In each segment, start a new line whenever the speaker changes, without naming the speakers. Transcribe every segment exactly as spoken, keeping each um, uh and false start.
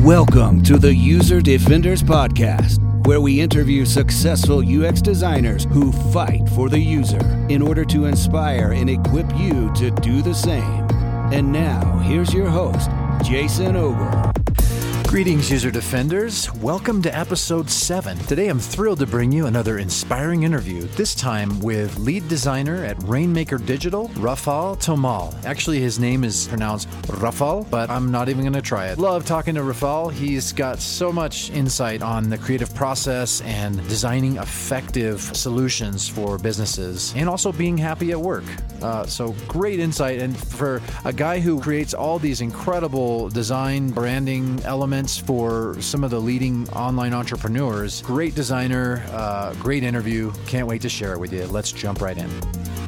Welcome to the User Defenders Podcast, where we interview successful U X designers who fight for the user in order to inspire and equip you to do the same. And now, here's your host, Jason Ogle.
Greetings, User Defenders. Welcome to episode seven. Today, I'm thrilled to bring you another inspiring interview, this time with lead designer at Rainmaker Digital, Rafal Tomal. Actually, his name is pronounced Rafal, but I'm not even going to try it. Love talking to Rafal. He's got so much insight on the creative process and designing effective solutions for businesses and also being happy at work. Uh, so great insight. And for a guy who creates all these incredible design, branding elements for some of the leading online entrepreneurs, great designer, uh, great interview. Can't wait to share it with you. Let's jump right in.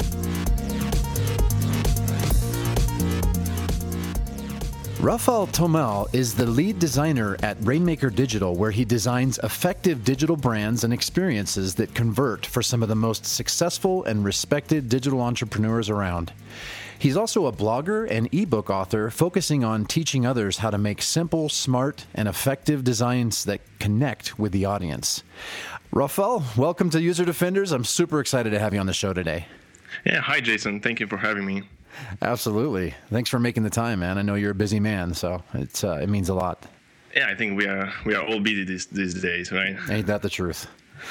Rafal Tomal is the lead designer at Rainmaker Digital, where he designs effective digital brands and experiences that convert for some of the most successful and respected digital entrepreneurs around. He's also a blogger and ebook author focusing on teaching others how to make simple, smart, and effective designs that connect with the audience. Rafal, welcome to User Defenders. I'm super excited to have you on the show today.
Yeah, hi, Jason. Thank you for having me.
Absolutely. Thanks for making the time, man. I know you're a busy man, so it's uh, it means a lot.
Yeah, I think we are we are all busy these these days, right?
Ain't that the truth?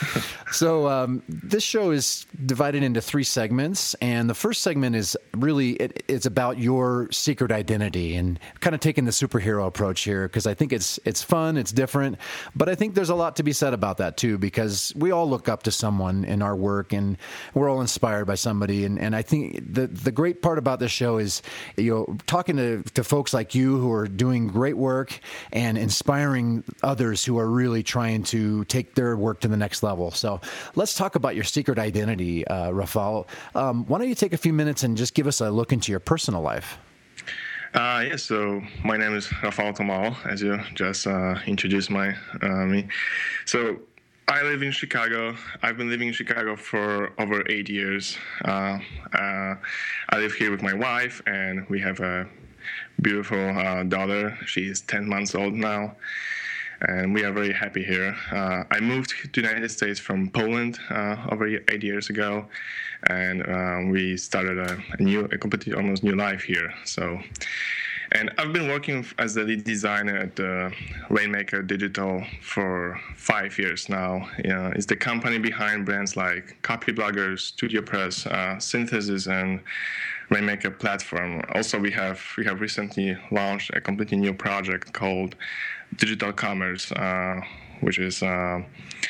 So um, this show is divided into three segments, and the first segment is really it, it's about your secret identity and kind of taking the superhero approach here, because I think it's it's fun, it's different, but I think there's a lot to be said about that too, because we all look up to someone in our work, and we're all inspired by somebody, and, and I think the the great part about this show is, you know, talking to, to folks like you who are doing great work and inspiring others who are really trying to take their work to the next level. So let's talk about your secret identity, uh, Rafal. Um, why don't you take a few minutes and just give us a look into your personal life?
Uh, yeah, so my name is Rafal Tomal, as you just uh, introduced my uh, me. So I live in Chicago. I've been living in Chicago for over eight years. Uh, uh, I live here with my wife, and we have a beautiful uh, daughter. She is ten months old now. And we are very happy here. Uh, I moved to the United States from Poland uh, over eight years ago, and um, we started a, a new, a completely almost new life here. So, and I've been working as the lead designer at uh, Rainmaker Digital for five years now. You know, it's the company behind brands like Copybloggers, StudioPress, uh, Synthesis, and Rainmaker Platform. Also, we have we have recently launched a completely new project called Digital Commerce, uh, which is uh,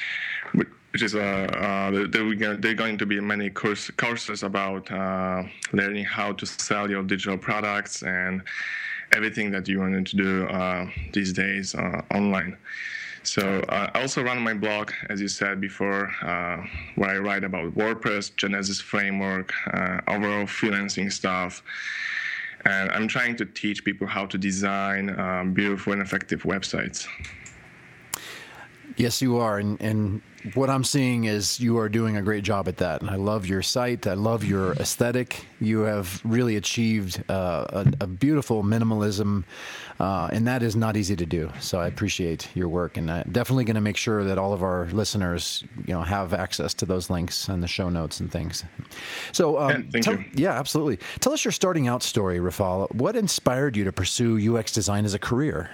which is uh, uh, there, there are going to be many course, courses about uh, learning how to sell your digital products and everything that you wanted to do uh, these days uh, online. So uh, I also run my blog, as you said before, uh, where I write about WordPress, Genesis framework, uh, overall freelancing stuff. And I'm trying to teach people how to design um, beautiful and effective websites.
Yes, you are. And, and what I'm seeing is you are doing a great job at that. And I love your site. I love your aesthetic. You have really achieved uh, a, a beautiful minimalism, uh, and that is not easy to do. So I appreciate your work, and I'm definitely going to make sure that all of our listeners, you know, have access to those links and the show notes and things. So, um,
yeah, thank
tell,
you.
Yeah, absolutely. Tell us your starting out story, Rafal. What inspired you to pursue U X design as a career?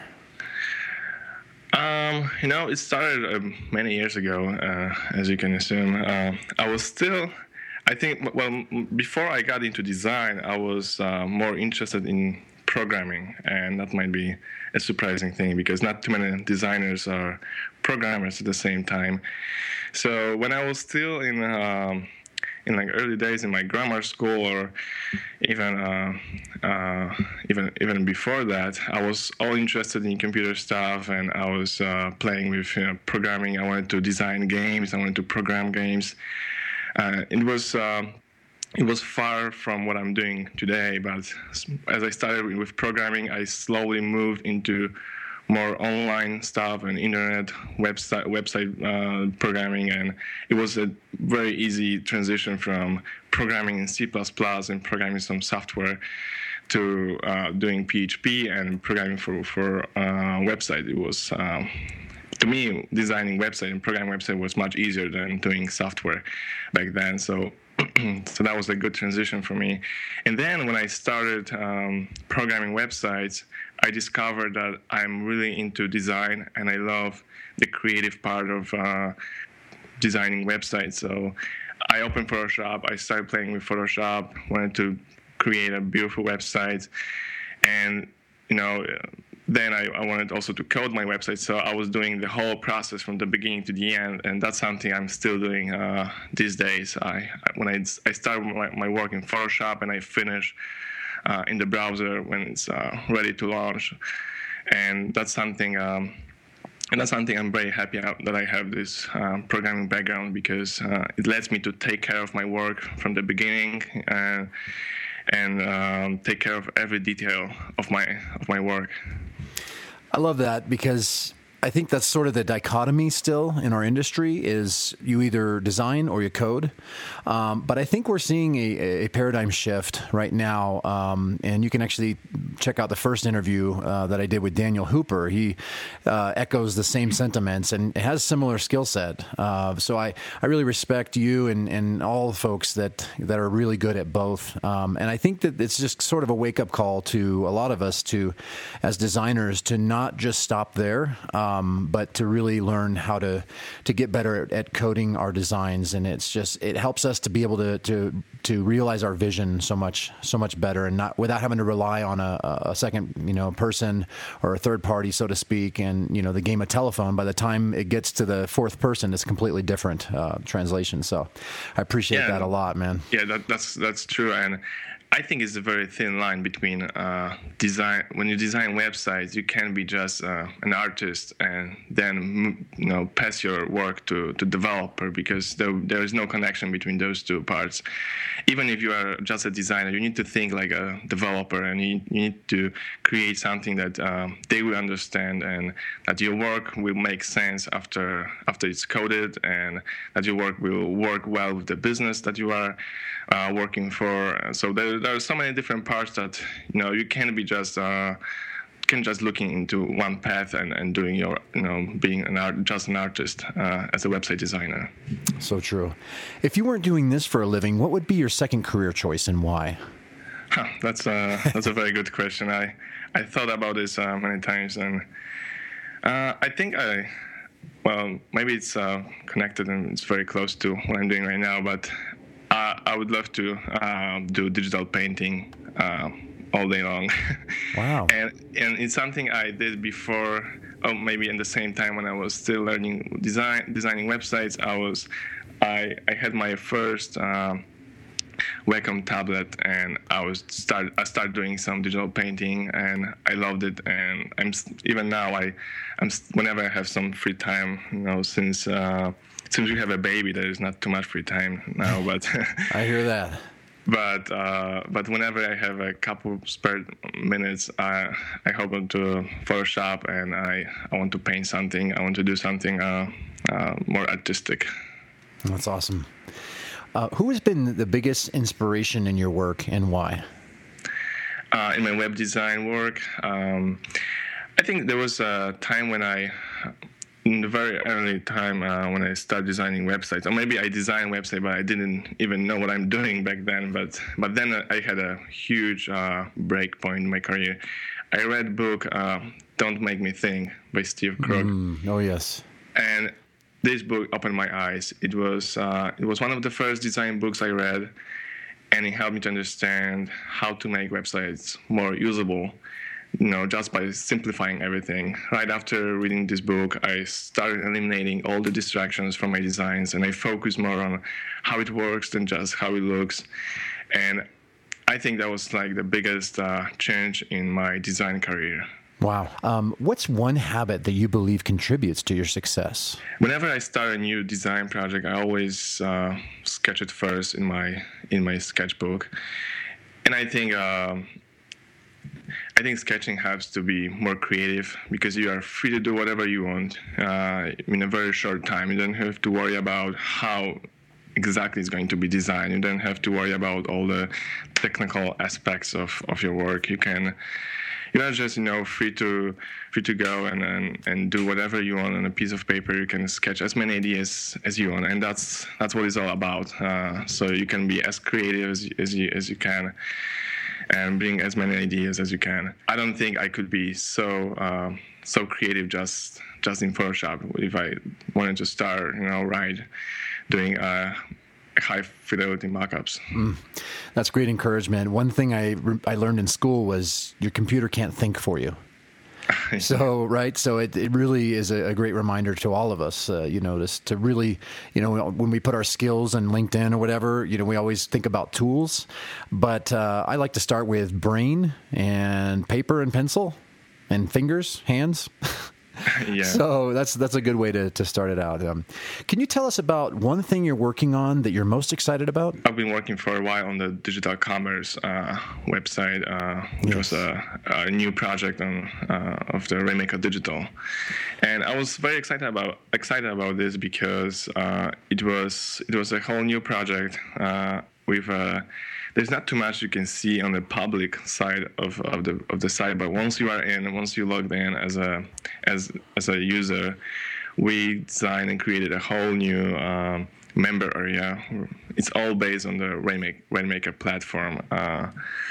Um, you know, it started uh, many years ago, uh, as you can assume. Uh, I was still, I think, well, before I got into design, I was uh, more interested in programming, and that might be a surprising thing because not too many designers are programmers at the same time. So when I was still in um, in like early days in my grammar school, or even uh, uh, even even before that, I was all interested in computer stuff, and I was uh, playing with you know, programming. I wanted to design games. I wanted to program games. Uh, it was uh, it was far from what I'm doing today. But as I started with programming, I slowly moved into more online stuff and internet website website uh, programming, and it was a very easy transition from programming in C plus plus and programming some software to uh, doing P H P and programming for for uh, website. It was um, to me, designing website and programming website was much easier than doing software back then. So. So that was a good transition for me. And then when I started um, programming websites, I discovered that I'm really into design and I love the creative part of uh, designing websites. So I opened Photoshop. I started playing with Photoshop, wanted to create a beautiful website. And, you know, then I, I wanted also to code my website, so I was doing the whole process from the beginning to the end, and that's something I'm still doing uh, these days. I when I, I start my, my work in Photoshop and I finish uh, in the browser when it's uh, ready to launch, and that's something. Um, And that's something I'm very happy that I have this um, programming background, because uh, it lets me to take care of my work from the beginning uh, and um, take care of every detail of my of my work.
I love that, because I think that's sort of the dichotomy still in our industry, is you either design or you code. Um, but I think we're seeing a, a paradigm shift right now. Um, and you can actually check out the first interview uh, that I did with Daniel Hooper. He uh, echoes the same sentiments and has similar skill set. Uh, so I, I really respect you and, and all the folks that, that are really good at both. Um, and I think that it's just sort of a wake-up call to a lot of us to, as designers, to not just stop there. Um, Um, but to really learn how to to get better at, at coding our designs, and it's just it helps us to be able to to to realize our vision so much so much better, and not without having to rely on a, a second you know person or a third party, so to speak. And you know the game of telephone, by the time it gets to the fourth person, it's completely different uh, translation. So I appreciate
yeah,
that a lot, man.
Yeah, that, that's that's true. And I think it's a very thin line between uh, design. When you design websites, you can't be just uh, an artist and then you know pass your work to to developer, because there there is no connection between those two parts. Even if you are just a designer, you need to think like a developer, and you, you need to create something that um, they will understand, and that your work will make sense after after it's coded, and that your work will work well with the business that you are uh, working for. So there. There are so many different parts that you know you can't be just uh, can just looking into one path and, and doing your you know being an art, just an artist uh, as a website designer.
So true. If you weren't doing this for a living, what would be your second career choice and why?
Huh, that's a that's a very good question. I I thought about this uh, many times, and uh, I think I well maybe it's uh, connected and it's very close to what I'm doing right now, but. Uh, I would love to uh, do digital painting uh, all day long.
Wow.
and and it's something I did before, or maybe in the same time when I was still learning design, designing websites. I was, I I had my first uh, Wacom tablet, and I was start I started doing some digital painting, and I loved it. And I'm even now I, I'm whenever I have some free time, you know, since. Uh, Since we have a baby, there is not too much free time now. But
I hear that.
But uh, but whenever I have a couple spare minutes, I I hop into Photoshop and I, I want to paint something. I want to do something uh, uh, more artistic.
That's awesome. Uh, who has been the biggest inspiration in your work, and why?
Uh, in my web design work, um, I think there was a time when I. In the very early time uh, when I started designing websites, or maybe I designed website, but I didn't even know what I'm doing back then. But but then I had a huge uh, break point in my career. I read a book, uh, Don't Make Me Think, by Steve Krug.
Mm, oh yes.
And this book opened my eyes. It was uh, it was one of the first design books I read, and it helped me to understand how to make websites more usable. You know, just by simplifying everything. Right after reading this book, I started eliminating all the distractions from my designs, and I focused more on how it works than just how it looks. And I think that was like the biggest uh, change in my design career.
Wow. Um, what's one habit that you believe contributes to your success?
Whenever I start a new design project, I always uh, sketch it first in my in my sketchbook. And I think... Uh, I think sketching has to be more creative, because you are free to do whatever you want uh, in a very short time. You don't have to worry about how exactly is going to be designed. You don't have to worry about all the technical aspects of, of your work. You can, you're not just, you know, free to free to go and, and, and do whatever you want on a piece of paper. You can sketch as many ideas as you want, and that's that's what it's all about. Uh, so you can be as creative as, as you as you can, and bring as many ideas as you can. I don't think I could be so um, so creative just just in Photoshop if I wanted to start, you know, right, doing uh, high fidelity mockups.
Mm, that's great encouragement. One thing I I learned in school was your computer can't think for you. So, right. So it, it really is a, a great reminder to all of us, uh, you know, to, to really, you know, when we put our skills in LinkedIn or whatever, you know, we always think about tools, but uh, I like to start with brain and paper and pencil and fingers, hands.
Yeah.
So that's that's a good way to, to start it out. Um, can you tell us about one thing you're working on that you're most excited about?
I've been working for a while on the digital commerce uh, website, uh, which yes. was a, a new project on, uh, of the Rainmaker Digital, and I was very excited about excited about this because uh, it was it was a whole new project uh, with. Uh, There's not too much you can see on the public side of, of the of the site, but once you are in, once you logged in as a as as a user, we designed and created a whole new um, member area. It's all based on the Rainmaker, Rainmaker platform. Uh,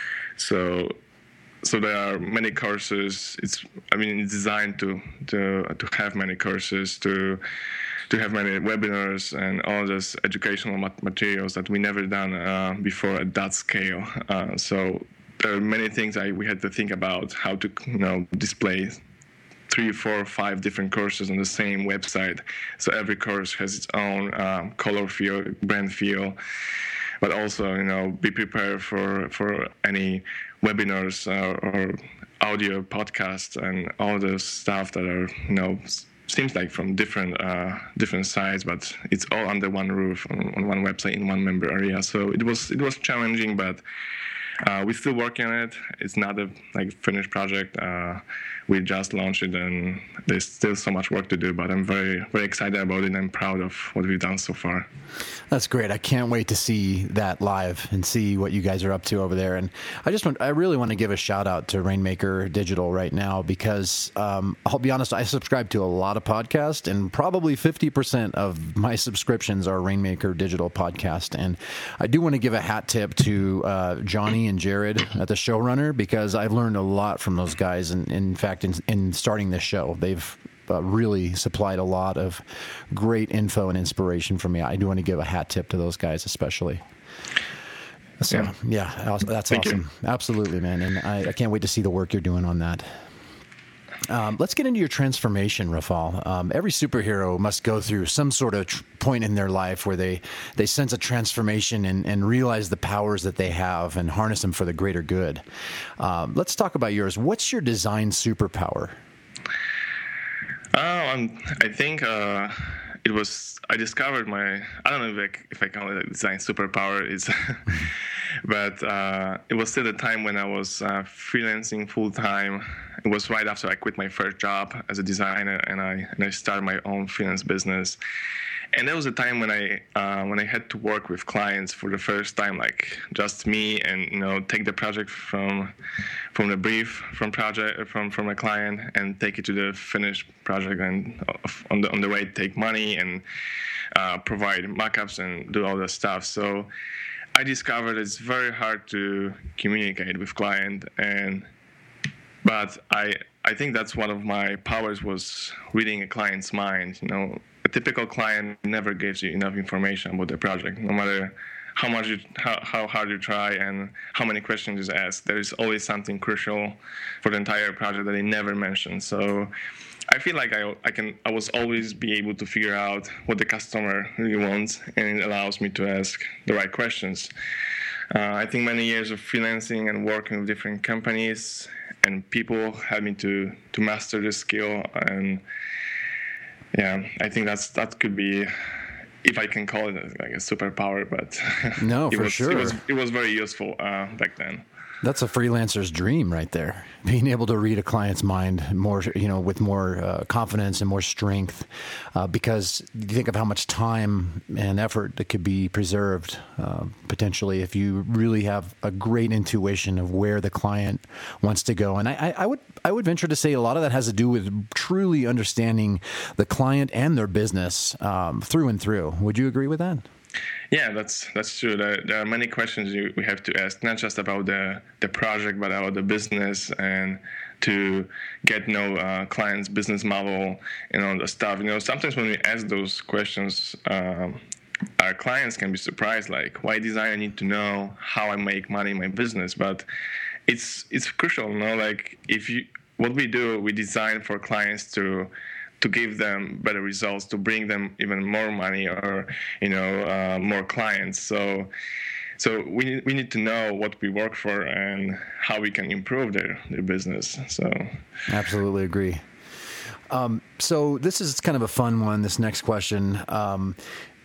so so there are many courses. It's I mean it's designed to to to have many courses to. to have many webinars and all those educational materials that we never done uh, before at that scale. Uh, so there are many things I, we had to think about how to, you know, display three, four, five different courses on the same website. So every course has its own um, color feel, brand feel, but also, you know, be prepared for, for any webinars uh, or audio podcasts and all those stuff that are, you know, seems like from different uh, different sides, but it's all under one roof on, on one website in one member area. So it was it was challenging, but uh, we're still working on it. It's not a like finished project. Uh, we just launched it, and there's still so much work to do. But I'm very very excited about it, and I'm proud of what we've done so far.
That's great. I can't wait to see that live and see what you guys are up to over there. And I just want, I really want to give a shout out to Rainmaker Digital right now because um, I'll be honest, I subscribe to a lot of podcasts, and probably fifty percent of my subscriptions are Rainmaker Digital podcast. And I do want to give a hat tip to uh, Johnny and Jared at the Showrunner because I've learned a lot from those guys. And in fact, in, in starting this show, they've Uh, really supplied a lot of great info and inspiration for me. I do want to give a hat tip to those guys, especially. So, yeah, yeah that's
Thank
awesome.
You.
Absolutely, man. And I, I can't wait to see the work you're doing on that. Um, let's get into your transformation, Rafal. Um, every superhero must go through some sort of tr- point in their life where they, they sense a transformation and, and realize the powers that they have and harness them for the greater good. Um, let's talk about yours. What's your design superpower?
Uh, um, I think uh, it was, I discovered my, I don't know if I, if I call it a design superpower, is, but uh, it was still the time when I was uh, freelancing full time. It was right after I quit my first job as a designer, and I and I started my own freelance business. And there was a time when I uh, when I had to work with clients for the first time, like just me, and you know, take the project from from the brief from project from from a client and take it to the finished project, and on the on the way take money and uh, provide mockups and do all that stuff. So I discovered it's very hard to communicate with client, and but I I think that's one of my powers, was reading a client's mind. You know, a typical client never gives you enough information about the project, no matter how much you, how, how hard you try and how many questions you ask. There is always something crucial for the entire project that they never mention. So I feel like I I can I was always be able to figure out what the customer really wants, and it allows me to ask the right questions. Uh, I think many years of freelancing and working with different companies and people helped me to to master this skill, and yeah, I think that's that could be, if I can call it like a superpower, but
no,
it
for
was,
sure,
it was it was very useful uh, back then.
That's a freelancer's dream right there. Being able to read a client's mind more, you know, with more uh, confidence and more strength, uh, because you think of how much time and effort that could be preserved uh, potentially if you really have a great intuition of where the client wants to go. And I, I would I would venture to say a lot of that has to do with truly understanding the client and their business um, through and through. Would you agree with that?
Yeah, that's that's true. There, there are many questions you, we have to ask, not just about the, the project, but about the business, and to get to know uh, clients' business model and all the stuff. You know, sometimes when we ask those questions, um, our clients can be surprised, like, why design? I need to know how I make money in my business. But it's it's crucial, you know, like if you what we do, we design for clients to. to give them better results, to bring them even more money or, you know, uh, more clients. So so we need, we need to know what we work for and how we can improve their, their business. So
absolutely agree. Um, so this is kind of a fun one, this next question. Um,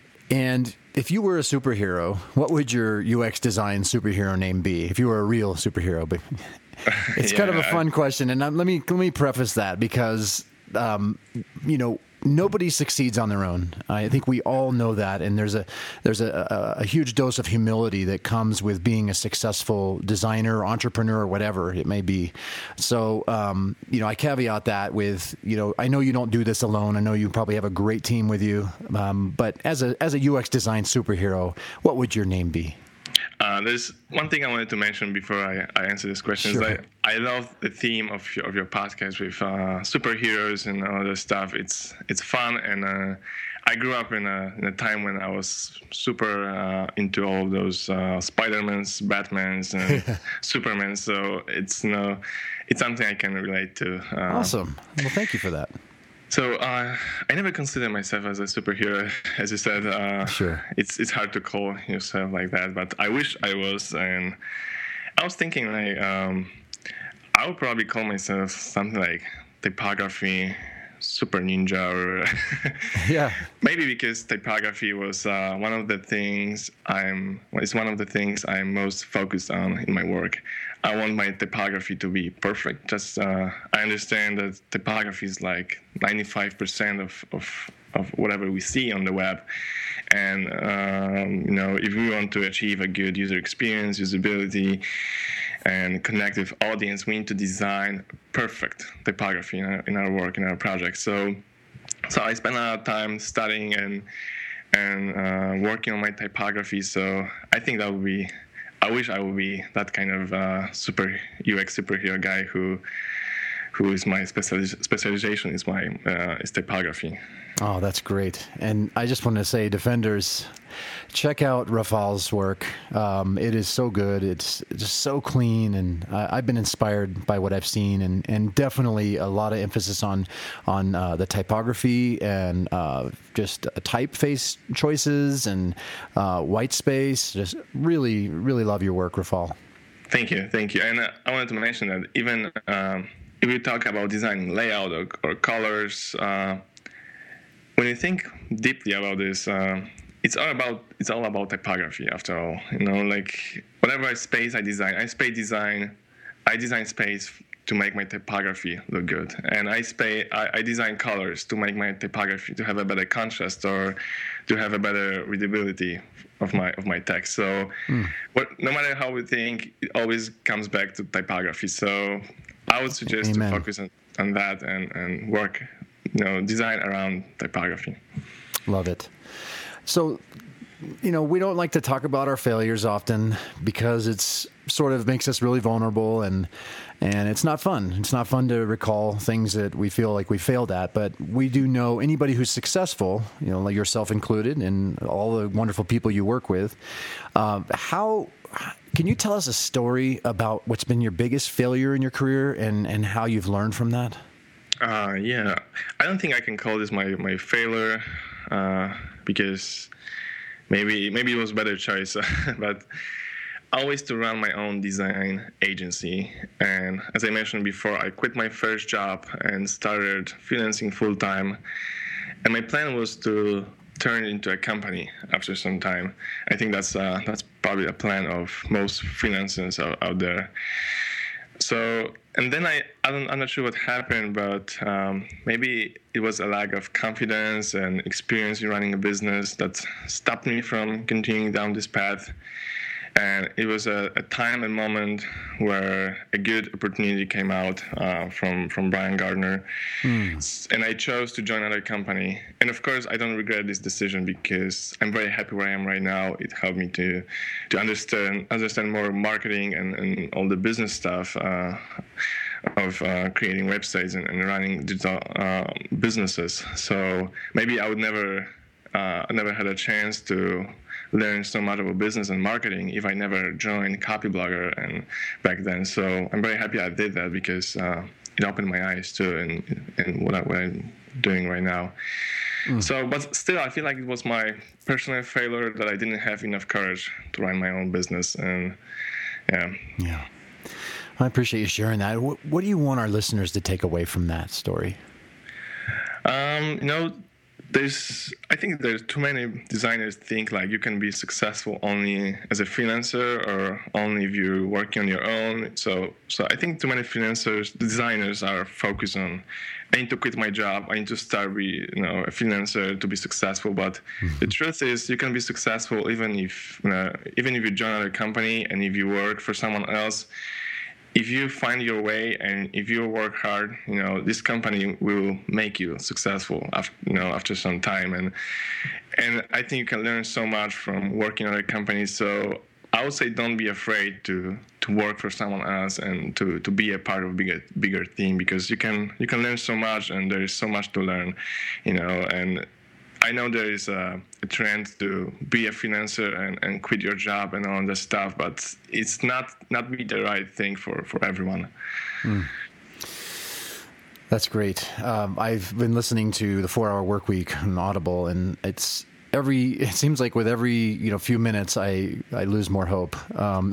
and if you were a superhero, what would your U X design superhero name be? If you were a real superhero, but it's yeah, kind of a fun I, question. And let me let me preface that because Um, you know, nobody succeeds on their own. I think we all know that, and there's a there's a, a, a huge dose of humility that comes with being a successful designer, entrepreneur, or whatever it may be. So, um, you know, I caveat that with, you know, I know you don't do this alone. I know you probably have a great team with you, um, but as a as a U X design superhero, what would your name be?
Uh, there's one thing I wanted to mention before I, I answer this question. Sure. Is that I love the theme of your, of your podcast with uh, superheroes and all this stuff. It's it's fun, and uh, I grew up in a, in a time when I was super uh, into all of those uh, Spider-Mans, Batmans, and Superman. So it's you know, it's something I can relate to. Uh,
awesome. Well, thank you for that.
So uh, I never consider myself as a superhero, as you said. Uh,
sure.
It's it's hard to call yourself like that, but I wish I was. And I was thinking, like, um, I would probably call myself something like typography super ninja, or
yeah,
maybe because typography was uh, one of the things I'm. It's one of the things I'm most focused on in my work. I want my typography to be perfect. Just uh, I understand that typography is like ninety-five percent of, of, of whatever we see on the web. And, um, you know, if we want to achieve a good user experience, usability, and connect with audience, we need to design perfect typography in our, in our work, in our projects. So so I spent a lot of time studying and, and uh, working on my typography. So I think that would be... I wish I would be that kind of uh, super U X superhero guy who, who is my speciali- specialization is my uh, is typography.
Oh, that's great! And I just want to say, Defenders, check out Rafal's work. Um, it is so good. It's just so clean, and I, I've been inspired by what I've seen, and, and definitely a lot of emphasis on on uh, the typography and uh, just uh, typeface choices and uh, white space. Just really, really love your work, Rafal.
Thank you, thank you. And uh, I wanted to mention that even um, if we talk about designing layout or, or colors. Uh, When you think deeply about this, uh, it's all about it's all about typography. After all, you know, like whatever space I design, I space design, I design space to make my typography look good, and I space I, I design colors to make my typography to have a better contrast or to have a better readability of my of my text. So, mm. what no matter how we think, it always comes back to typography. So, I would suggest Amen. to focus on, on that and, and work. You know, design around typography.
Love it. So, you know, we don't like to talk about our failures often because it's sort of makes us really vulnerable, and and it's not fun. It's not fun to recall things that we feel like we failed at, but we do know anybody who's successful, you know, like yourself included, and all the wonderful people you work with. Uh, how can you tell us a story about what's been your biggest failure in your career and, and how you've learned from that?
Uh, yeah, I don't think I can call this my, my failure uh, because maybe maybe it was a better choice. But I always to run my own design agency. And as I mentioned before, I quit my first job and started freelancing full time. And my plan was to turn it into a company after some time. I think that's uh, that's probably a plan of most freelancers out, out there. So, and then I, I don't, I'm not sure what happened, but um, maybe it was a lack of confidence and experience in running a business that stopped me from continuing down this path. And it was a, a time and moment where a good opportunity came out uh, from, from Brian Gardner. Mm. And I chose to join another company. And of course, I don't regret this decision because I'm very happy where I am right now. It helped me to to understand understand more marketing and, and all the business stuff uh, of uh, creating websites and, and running digital uh, businesses. So maybe I would never, uh, never had a chance to learn so much about business and marketing if I never joined Copyblogger and back then. So I'm very happy I did that because uh, it opened my eyes too in, in what, I, what I'm doing right now. Mm. So, but still, I feel like it was my personal failure that I didn't have enough courage to run my own business. And yeah.
Yeah. I appreciate you sharing that. What, what do you want our listeners to take away from that story?
Um, you know, There's, I think there's too many designers think like you can be successful only as a freelancer or only if you're working on your own. So, so I think too many freelancers, designers are focused on, I need to quit my job. I need to start be, you know, a freelancer to be successful. But mm-hmm. the truth is, you can be successful even if, you know, even if you join another company and if you work for someone else. If you find your way and if you work hard, you know, this company will make you successful after, you know, after some time. And and I think you can learn so much from working on a company. So I would say don't be afraid to to work for someone else and to, to be a part of a bigger bigger team, because you can you can learn so much and there is so much to learn, you know. And I know there is a, a trend to be a freelancer and, and quit your job and all that stuff, but it's not not be the right thing for, for everyone. Mm.
That's great. Um, I've been listening to the Four Hour Work Week on Audible, and it's every. It seems like with every you know few minutes, I, I lose more hope. Um,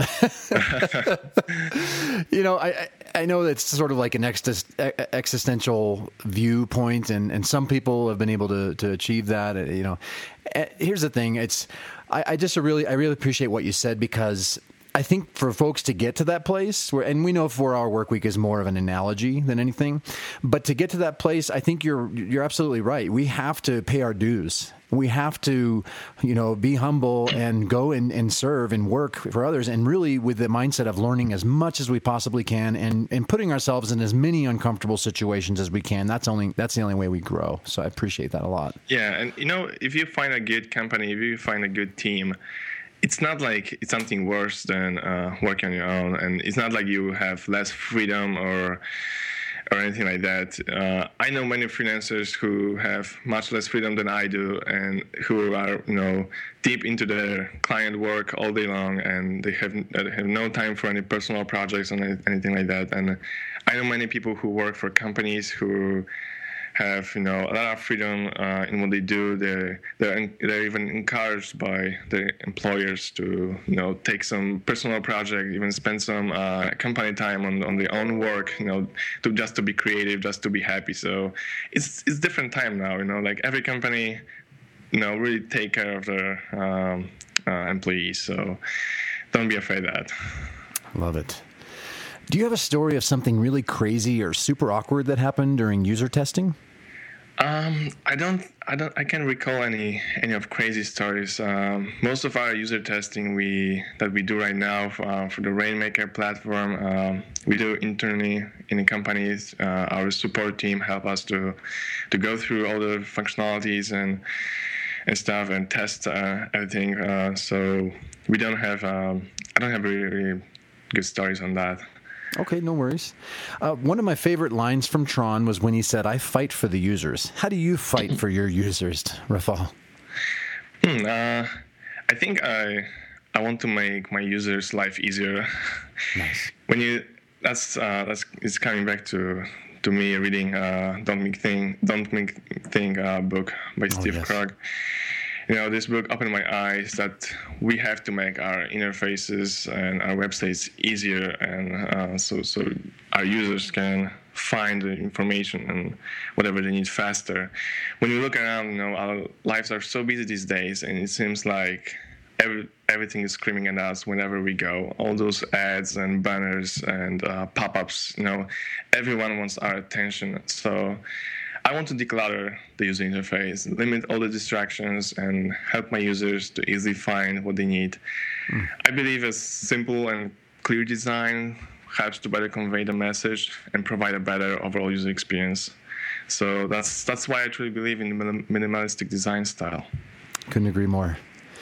you know, I. I know it's sort of like an existential viewpoint, and, and some people have been able to, to achieve that. You know, here's the thing: it's I, I just really I really appreciate what you said, because I think for folks to get to that place where, and we know Four Hour Work Week is more of an analogy than anything, but to get to that place, I think you're you're absolutely right. We have to pay our dues. We have to, you know, be humble and go and, and serve and work for others, and really with the mindset of learning as much as we possibly can and, and putting ourselves in as many uncomfortable situations as we can. That's only that's the only way we grow. So I appreciate that a lot.
Yeah, and you know, if you find a good company, if you find a good team, it's not like it's something worse than uh, working on your own, and it's not like you have less freedom or or anything like that. Uh, I know many freelancers who have much less freedom than I do, and who are, you know, deep into their client work all day long, and they have they have no time for any personal projects or anything like that. And I know many people who work for companies who have, you know, a lot of freedom uh, in what they do. They're, they're they're even encouraged by their employers to, you know, take some personal project, even spend some uh, company time on, on their own work, you know, to just to be creative, just to be happy. So it's it's different time now, you know, like every company, you know, really take care of their um, uh, employees. So don't be afraid of that.
Love it. Do you have a story of something really crazy or super awkward that happened during user testing?
Um, I don't, I don't, I can't recall any any of crazy stories. Um, most of our user testing we that we do right now for, uh, for the Rainmaker platform, um, we do internally in the companies. Uh, our support team help us to to go through all the functionalities and and stuff and test uh, everything. Uh, so we don't have, um, I don't have really, really good stories on that.
Okay, no worries. Uh, one of my favorite lines from Tron was when he said, "I fight for the users." How do you fight for your users, Rafal?
Hmm, uh, I think I I want to make my users' life easier.
Nice.
When you that's uh, that's it's coming back to to me reading uh, Don't Make Thing Don't Make Thing uh, book by
oh,
Steve
yes.
Krug. You know, this book opened my eyes that we have to make our interfaces and our websites easier, and uh, so so our users can find the information and whatever they need faster. When you look around, you know, our lives are so busy these days, and it seems like every, everything is screaming at us whenever we go. All those ads and banners and uh, pop-ups, you know, everyone wants our attention. So I want to declutter the user interface, limit all the distractions, and help my users to easily find what they need. Mm. I believe a simple and clear design helps to better convey the message and provide a better overall user experience. So that's that's why I truly believe in the minimalistic design style.
Couldn't agree more.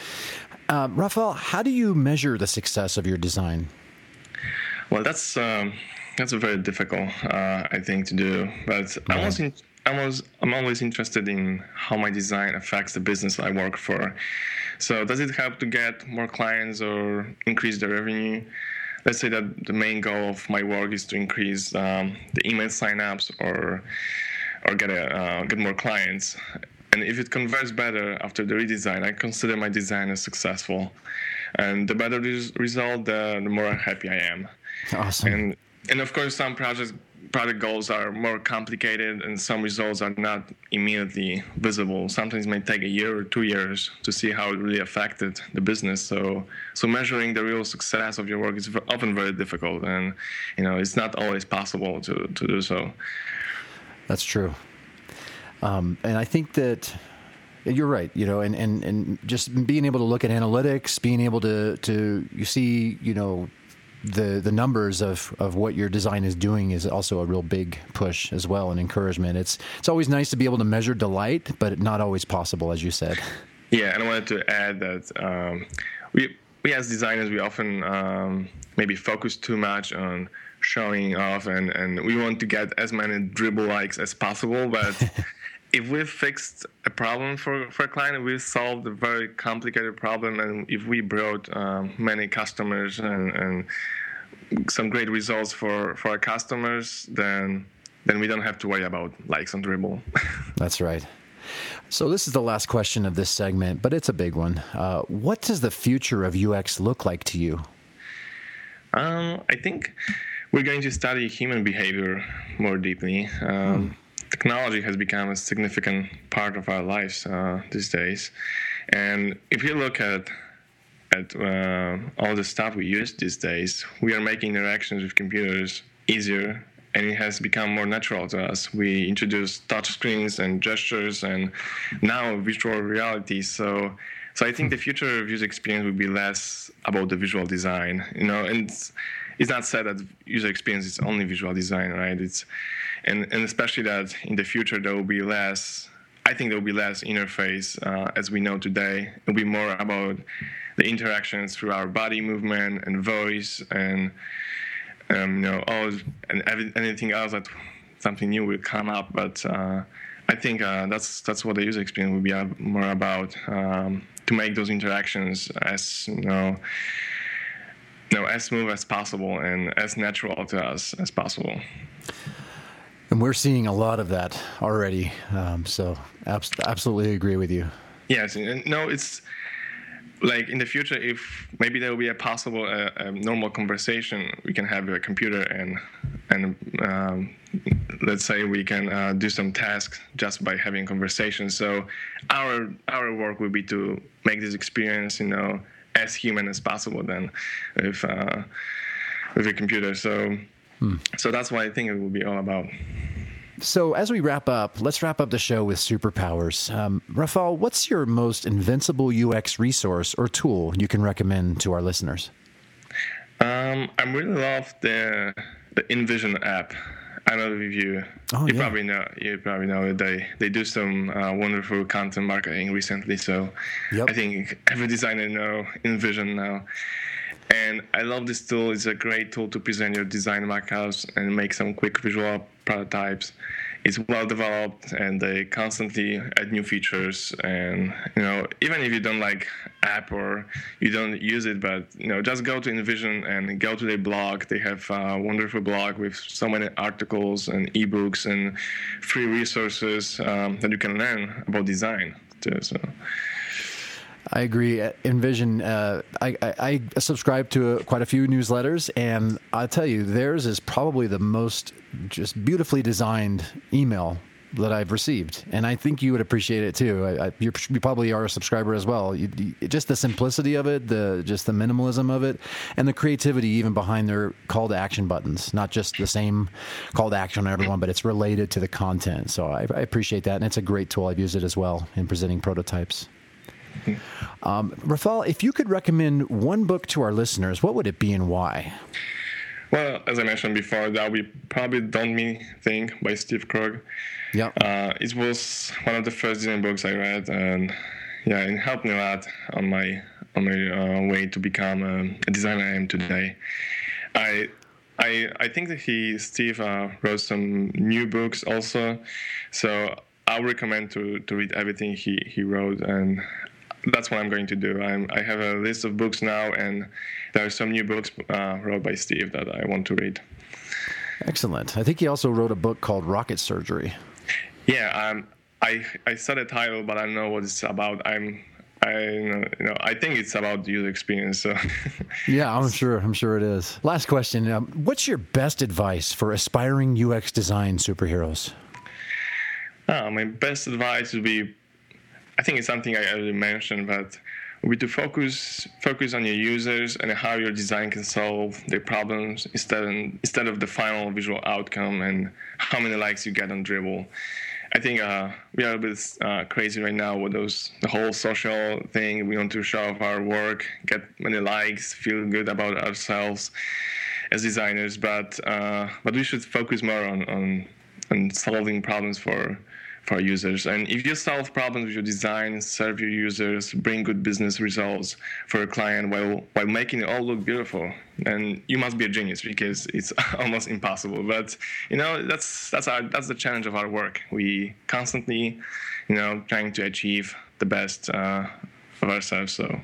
Uh, Rafael, how do you measure the success of your design?
Well, that's um, that's a very difficult, uh, I think, to do. But I'm always, in, I'm, always, I'm always interested in how my design affects the business I work for. So does it help to get more clients or increase the revenue? Let's say that the main goal of my work is to increase um, the email signups or or get a, uh, get more clients. And if it converts better after the redesign, I consider my design as successful. And the better the result, the, the more happy I am.
Awesome.
And and of course, some projects product goals are more complicated, and some results are not immediately visible. Sometimes it may take a year or two years to see how it really affected the business. So, so measuring the real success of your work is often very difficult, and you know it's not always possible to, to do so.
That's true, um, and I think that you're right. You know, and, and, and just being able to look at analytics, being able to to you see, you know. the the numbers of, of what your design is doing is also a real big push as well, and encouragement. It's it's always nice to be able to measure delight, but not always possible, as you said.
Yeah, and I wanted to add that um, we we as designers, we often um, maybe focus too much on showing off, and, and we want to get as many dribble likes as possible, but if we've fixed a problem for, for a client, we've solved a very complicated problem, and if we brought um, many customers and, and some great results for, for our customers, then then we don't have to worry about likes on Dribbble.
That's right. So this is the last question of this segment, but it's a big one. Uh, what does the future of U X look like to you?
Um, I think we're going to study human behavior more deeply. Um, hmm. Technology has become a significant part of our lives uh, these days, and if you look at at uh, all the stuff we use these days, we are making interactions with computers easier, and it has become more natural to us. We introduce touch screens and gestures, and now virtual reality. So, so I think the future of user experience will be less about the visual design, you know, and it's, it's not said that user experience is only visual design, right? It's And, and especially that in the future there will be less, I think there will be less interface uh, as we know today. It will be more about the interactions through our body movement and voice and um, you know all and every, anything else that something new will come up. But uh, I think uh, that's that's what the user experience will be more about, um, to make those interactions as you know, you know as smooth as possible and as natural to us as possible.
And we're seeing a lot of that already, um, so abs- absolutely agree with you.
Yes, and no, it's like in the future, if maybe there will be a possible uh, a normal conversation, we can have a computer and and um, let's say we can uh, do some tasks just by having conversations. So our our work will be to make this experience, you know, as human as possible then with uh, with a computer. So. So that's what I think it will be all about.
So as we wrap up, let's wrap up the show with superpowers. Um, Rafael, what's your most invincible U X resource or tool you can recommend to our listeners?
Um, I really love the the InVision app. I don't know if you
oh,
you
yeah.
probably know you probably know that they they do some uh, wonderful content marketing recently. So
yep.
I think every designer know InVision now. And I love this tool. It's a great tool to present your design mockups and make some quick visual prototypes. It's well developed, and they constantly add new features. And you know, even if you don't like app or you don't use it, but you know, just go to InVision and go to their blog. They have a wonderful blog with so many articles and ebooks and free resources um, that you can learn about design too. So.
I agree. InVision, uh, I, I, I subscribe to a, quite a few newsletters, and I'll tell you, theirs is probably the most just beautifully designed email that I've received, and I think you would appreciate it too. I, I, you probably are a subscriber as well. You, you, just the simplicity of it, the just the minimalism of it, and the creativity even behind their call to action buttons. Not just the same call to action on everyone, but it's related to the content. So I, I appreciate that, and it's a great tool. I've used it as well in presenting prototypes. Um, Rafal, if you could recommend one book to our listeners, what would it be and why?
Well, as I mentioned before, that would be probably Don't Me Think by Steve Krug.
Yeah.
Uh, it was one of the first design books I read, and yeah, it helped me a lot on my on my uh, way to become a, a designer I am today. I I I think that he Steve uh, wrote some new books also, so I would recommend to to read everything he he wrote, and that's what I'm going to do. I'm I have a list of books now, and there are some new books uh, wrote by Steve that I want to read.
Excellent. I think he also wrote a book called Rocket Surgery.
Yeah, um, I I saw the title, but I don't know what it's about. I'm, I you know, I think it's about user experience. So.
Yeah, I'm sure. I'm sure it is. Last question: um, what's your best advice for aspiring U X design superheroes?
Uh, my best advice would be, I think it's something I already mentioned, but would be to focus focus on your users and how your design can solve their problems instead instead of the final visual outcome and how many likes you get on Dribbble. I think uh, we are a bit uh, crazy right now with those the whole social thing. We want to show off our work, get many likes, feel good about ourselves as designers. But uh, but we should focus more on, on on solving problems for for our users. And if you solve problems with your design, serve your users, bring good business results for a client while while making it all look beautiful, then you must be a genius, because it's almost impossible. But you know, that's that's our that's the challenge of our work. We constantly, you know, trying to achieve the best uh, of ourselves. So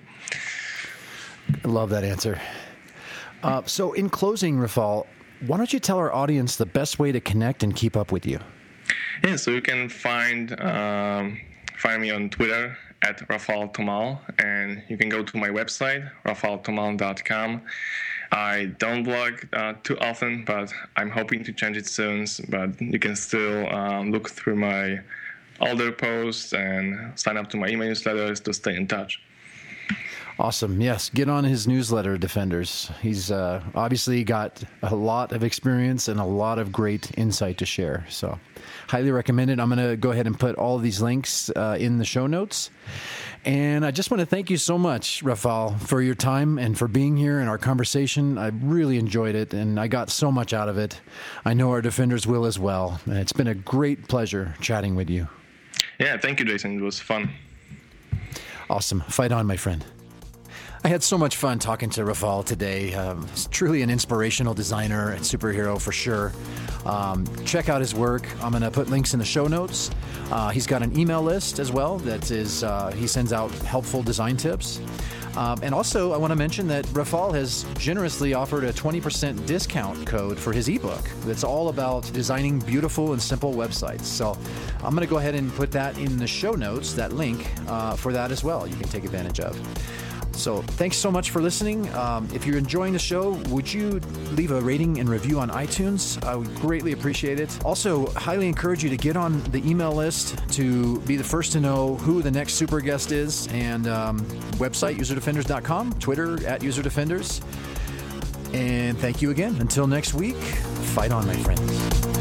I love that answer. Uh, so in closing, Rafal, why don't you tell our audience the best way to connect and keep up with you?
Yeah, so you can find um, find me on Twitter at Rafal Tomal, and you can go to my website, rafal tomal dot com. I don't blog uh, too often, but I'm hoping to change it soon. But you can still um, look through my older posts and sign up to my email newsletters to stay in touch.
Awesome. Yes, get on his newsletter, Defenders. He's uh, obviously got a lot of experience and a lot of great insight to share. So highly recommend it. I'm going to go ahead and put all of these links uh, in the show notes. And I just want to thank you so much, Rafal, for your time and for being here in our conversation. I really enjoyed it, and I got so much out of it. I know our Defenders will as well. And it's been a great pleasure chatting with you.
Yeah, thank you, Jason. It was fun.
Awesome. Fight on, my friend. I had so much fun talking to Rafal today. Um, he's truly an inspirational designer and superhero for sure. Um, check out his work. I'm going to put links in the show notes. Uh, he's got an email list as well that is, uh, he sends out helpful design tips. Um, and also, I want to mention that Rafal has generously offered a twenty percent discount code for his ebook that's all about designing beautiful and simple websites. So I'm going to go ahead and put that in the show notes, that link uh, for that as well. You can take advantage of. So thanks so much for listening. Um, if you're enjoying the show, would you leave a rating and review on iTunes? I would greatly appreciate it. Also, highly encourage you to get on the email list to be the first to know who the next super guest is. And um, website, user defenders dot com, Twitter, at userdefenders. And thank you again. Until next week, fight on, my friends.